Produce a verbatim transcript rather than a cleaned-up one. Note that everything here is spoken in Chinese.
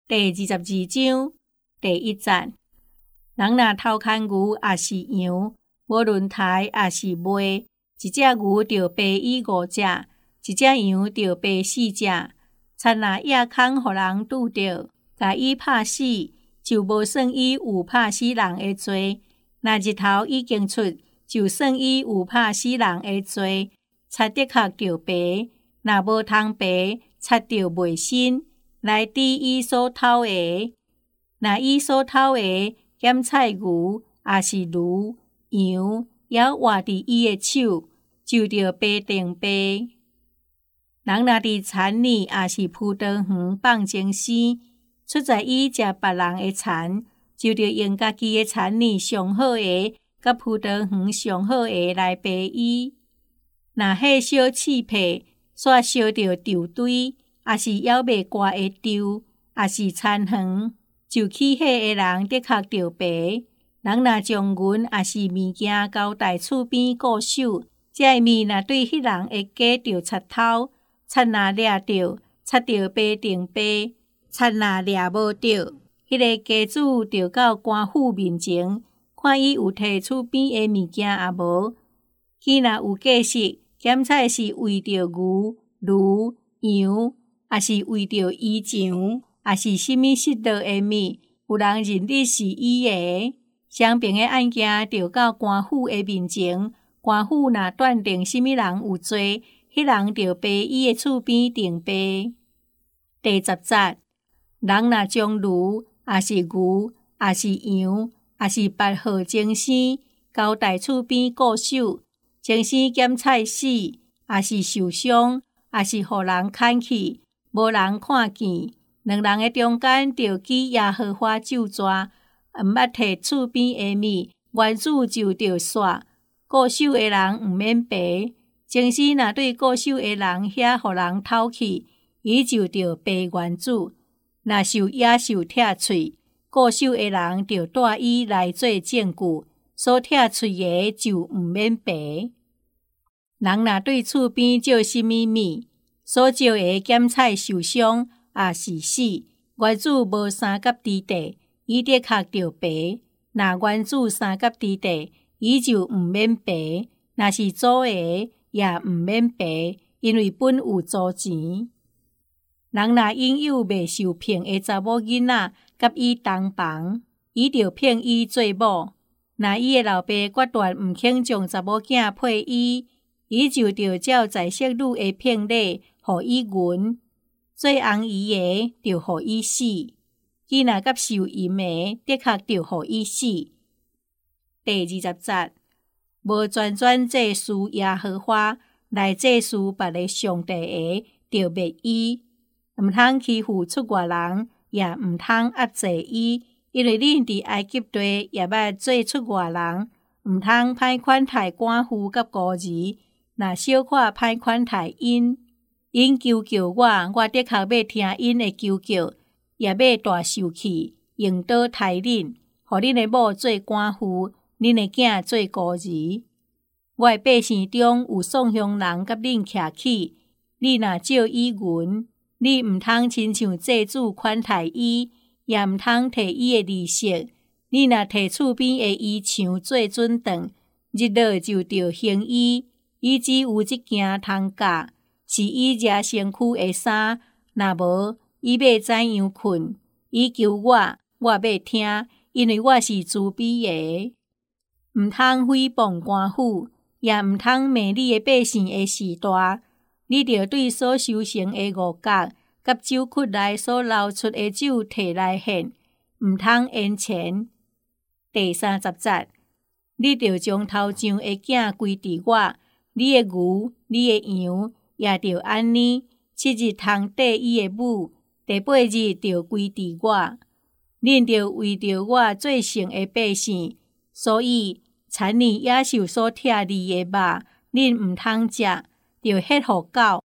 第二十二章第一節，人若偷牽牛也是羊，無論刣也是賣，一隻牛就賠伊五隻，一隻羊就賠四隻。賊若夜空互人拄着，甲伊拍死，就無算伊有拍死人的罪；若日頭已經出，就算伊有拍死人的罪。賊的確着賠，若無通賠，賊着袂身，來治伊所偷的。若伊所偷的檢菜牛，也是驢、羊，也活佇伊的手，就着賠定賠。人若佇田裡，也是葡萄園放精生，出在伊食別人的田，就着用家己的田裡上好的，甲葡萄園上好的來賠伊。若迄小刺皮煞燒着稻堆，也是還袂乾的稻，也是田園，就起火的人的確着賠。人若將銀也是物件交代厝邊固守，這物若對迄人的家着賊偷，賊若掠着，賊着賠定賠；賊若掠無着，迄、那個家主着到官府面前，看伊有摕厝邊的物件也無。伊若有假釋，檢菜是為着牛、驢、羊，也是為着衣裳，也是什麼失落的物，有人認你是伊的，雙邊的案件着到官府的面前，官府若斷定什麼人有罪，迄人着賠伊的厝邊定賠。第十節，人若將驢，也是牛，也是羊，也是別號精生，交代厝邊固守，精生檢菜死，也是受傷，也是互人牽去，無人看見，兩人的中間着記耶和華咒詛，毋捌摕厝邊的物，原主就着煞，固守的人毋免賠。精生若對固守的人遐互人偷去，伊就着賠原主。若受野獸拆喙，固守的人着帶伊來做證據，所拆喙的就毋免賠。人若對厝邊借什麼物，所借的檢菜受傷，也是死，原主無三甲之地，伊的確着賠。若原主三甲之地，伊就毋免賠。若是租的，也毋免賠，因為本有租錢。人若擁有未受聘的查某囡仔，甲伊同房，伊着聘伊做某。若伊的老爸決斷毋肯將查某囝配伊，伊就着照在色女的聘禮，互伊銀；做翁姨的，着互伊死。伊若甲受淫的，的確着互伊死。第二十節，無全全祭祀耶和華，來祭祀別個上帝的，着滅伊。毋通欺負出外人，也毋通壓制伊，因為恁佇埃及地也捌做出外人。毋通歹款待寡婦甲孤兒，若小可歹款待因。因求救我，我的確要聽因的求救，也要大受氣，用刀待恁，互恁的某做寡婦，恁的囝做孤兒。我的百姓中有喪凶人甲恁徛起，你若借伊銀，你毋通親像祭主款待伊，也毋通摕伊的利息。你若摕厝邊的衣裳做准當，日落就着行伊，伊只有一件通甲，是伊遮身軀的衫。若無，伊要怎樣困？伊求我，我要聽，因為我是慈悲的。毋通誹謗官府，也毋通罵你的百姓的時大。你着對所修成的五角，甲酒窟內所流出的酒摕來獻，毋通冤錢。第三十節，你着將頭上的囝歸佇我，你的牛、你的羊，也着安尼。七日通綴伊的母，第八日着歸佇我。恁着為着我做聖的百姓，所以田裡野獸所拆離的肉，恁毋通食，着迄互狗。